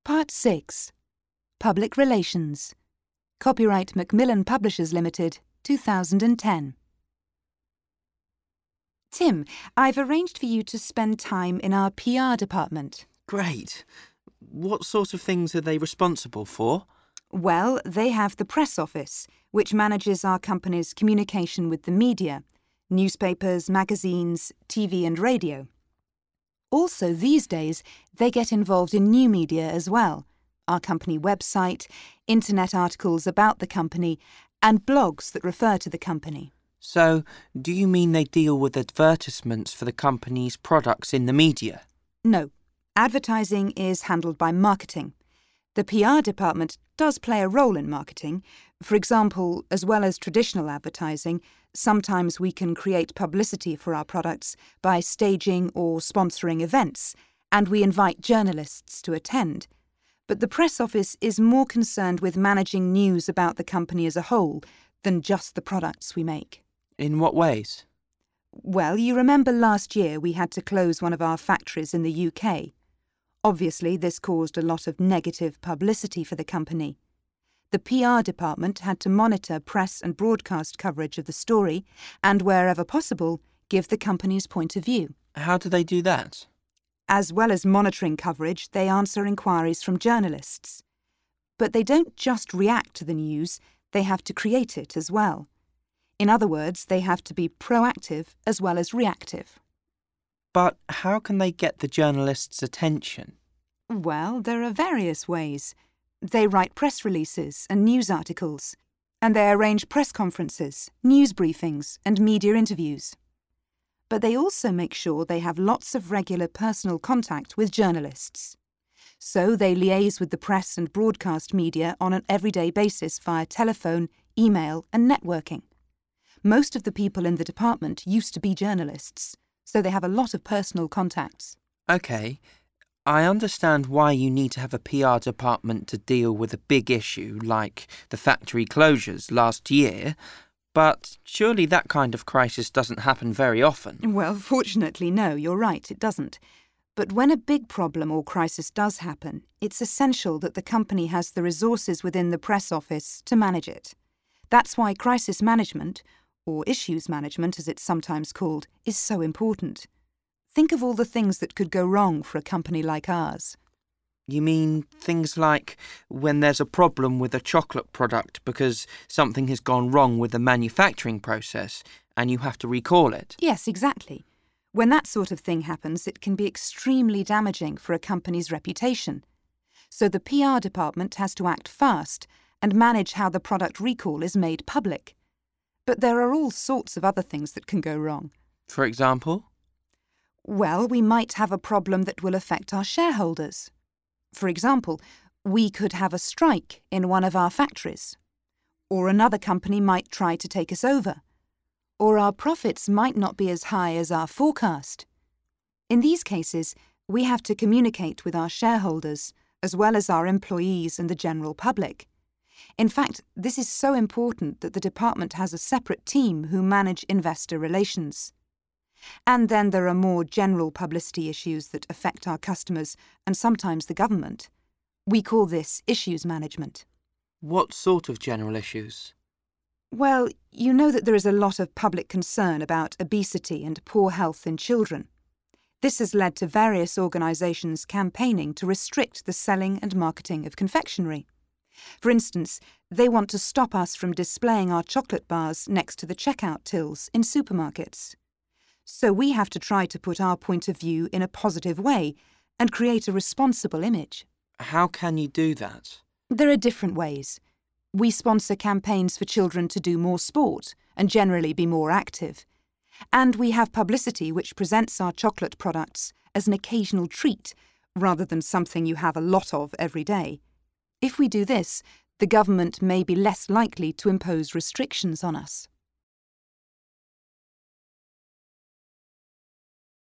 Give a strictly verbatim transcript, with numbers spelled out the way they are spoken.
Part six. Public Relations. Copyright Macmillan Publishers Limited, two thousand ten. Tim, I've arranged for you to spend time in our P R department. Great. What sort of things are they responsible for? Well, they have the press office, which manages our company's communication with the media, newspapers, magazines, T V and radio. Also, these days, they get involved in new media as well, our company website, internet articles about the company, and blogs that refer to the company. So, do you mean they deal with advertisements for the company's products in the media? No. Advertising is handled by marketing. The P R department does play a role in marketing. For example, as well as traditional advertising, sometimes we can create publicity for our products by staging or sponsoring events, and we invite journalists to attend. But the press office is more concerned with managing news about the company as a whole than just the products we make. In what ways? Well, you remember last year we had to close one of our factories in the U K. Obviously, this caused a lot of negative publicity for the company. The P R department had to monitor press and broadcast coverage of the story and, wherever possible, give the company's point of view. How do they do that? As well as monitoring coverage, they answer inquiries from journalists. But they don't just react to the news, they have to create it as well. In other words, they have to be proactive as well as reactive. But how can they get the journalists' attention? Well, there are various ways. They write press releases and news articles, and they arrange press conferences, news briefings, and media interviews. But they also make sure they have lots of regular personal contact with journalists. So they liaise with the press and broadcast media on an everyday basis via telephone, email, and networking. Most of the people in the department used to be journalists, so they have a lot of personal contacts. OK. I understand why you need to have a P R department to deal with a big issue like the factory closures last year, but surely that kind of crisis doesn't happen very often. Well, fortunately, no, you're right, it doesn't. But when a big problem or crisis does happen, it's essential that the company has the resources within the press office to manage it. That's why crisis management, or issues management as it's sometimes called, is so important. Think of all the things that could go wrong for a company like ours. You mean things like when there's a problem with a chocolate product because something has gone wrong with the manufacturing process and you have to recall it? Yes, exactly. When that sort of thing happens, it can be extremely damaging for a company's reputation. So the P R department has to act fast and manage how the product recall is made public. But there are all sorts of other things that can go wrong. For example? Well, we might have a problem that will affect our shareholders. For example, we could have a strike in one of our factories. Or another company might try to take us over. Or our profits might not be as high as our forecast. In these cases, we have to communicate with our shareholders, as well as our employees and the general public. In fact, this is so important that the department has a separate team who manage investor relations. And then there are more general publicity issues that affect our customers and sometimes the government. We call this issues management. What sort of general issues? Well, you know that there is a lot of public concern about obesity and poor health in children. This has led to various organisations campaigning to restrict the selling and marketing of confectionery. For instance, they want to stop us from displaying our chocolate bars next to the checkout tills in supermarkets. So we have to try to put our point of view in a positive way and create a responsible image. How can you do that? There are different ways. We sponsor campaigns for children to do more sport and generally be more active. And we have publicity which presents our chocolate products as an occasional treat rather than something you have a lot of every day. If we do this, the government may be less likely to impose restrictions on us.